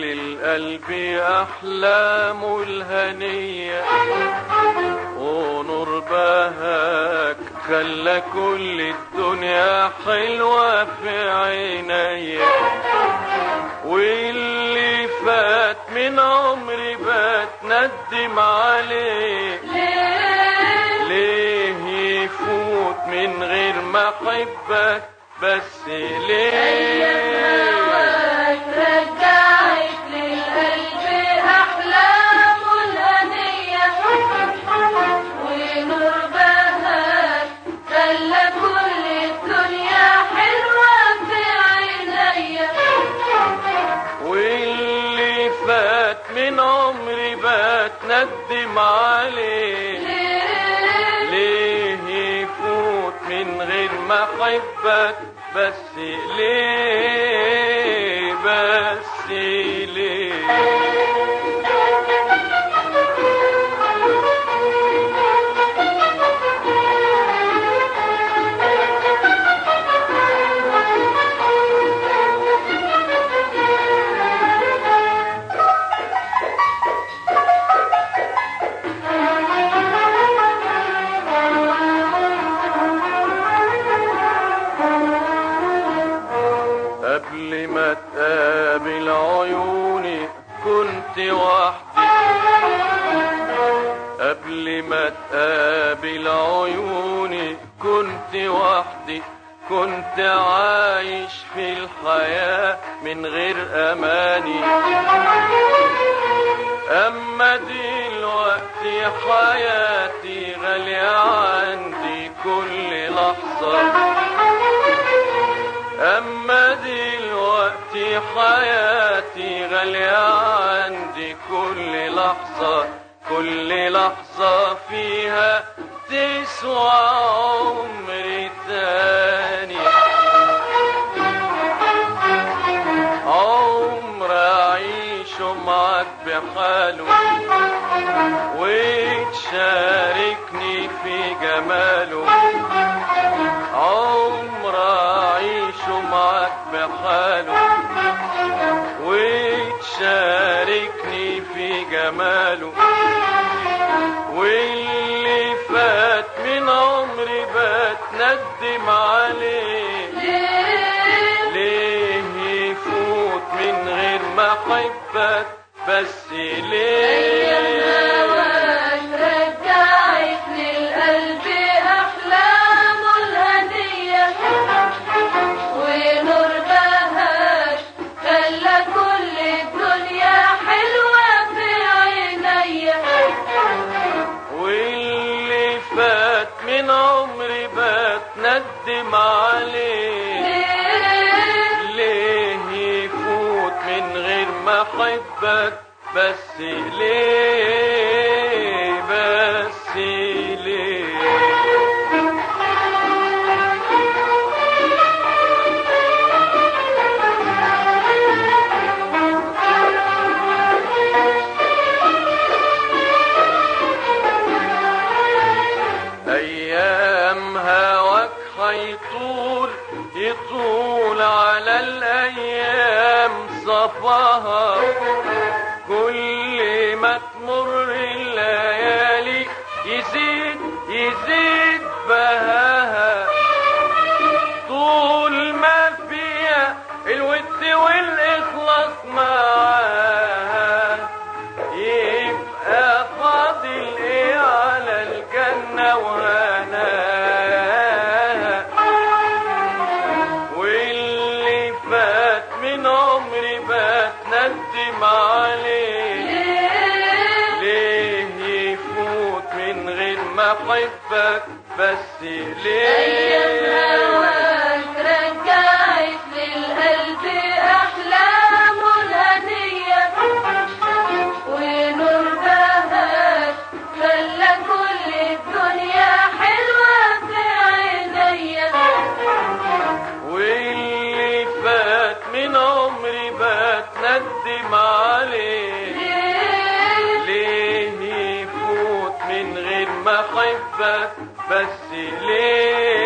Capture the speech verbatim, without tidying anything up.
للقلب أحلامه الهنية، ونور بهاك خلى كل الدنيا حلوة في عينيا. واللي فات من عمري بتندم عليه، ليه ليه يفوت من غير ما احبك بس ليه؟ من عمري بتندم عليه، ليه ليه يفوت من غير ما احبك بس ليه؟ بس ليه؟ قبل ما تقابل عيوني كنت وحدي، قبل ما تقابل عيوني كنت وحدي، كنت عايش في الحياة من غير أماني. أما دلوقتي حياتي غالية عندي كل لحظة، أما دلوقتي حياتي غالية عندي كل لحظة، كل لحظة فيها تسوى عمري تاني. عمر أعيشه معاك بحاله وتشاركني في جماله، عمر أعيشه معاك بحاله وتشاركني في جماله. واللي فات من عمري بتندم عليه، ليه ليه يفوت من غير ما احبك بس ليه؟ من عمري بتندم عليه، ليه ليه يفوت من غير ما احبك بس ليه؟ بس ليه؟ أيام هواك هيطول يطول على الأيام صفاها، كل ما تمر الليالي يزيد يزيد بهاها. طول ما فيها الود والإخلاص معاها يبقى فاضل إيه على الجنة وهناها. واللي فات من عمري بتندم عليه، ليه يفوت من غير ما احبك بس ليه؟ من عمري بتندم عليه، ليه يفوت من غير ما احبك بس ليه؟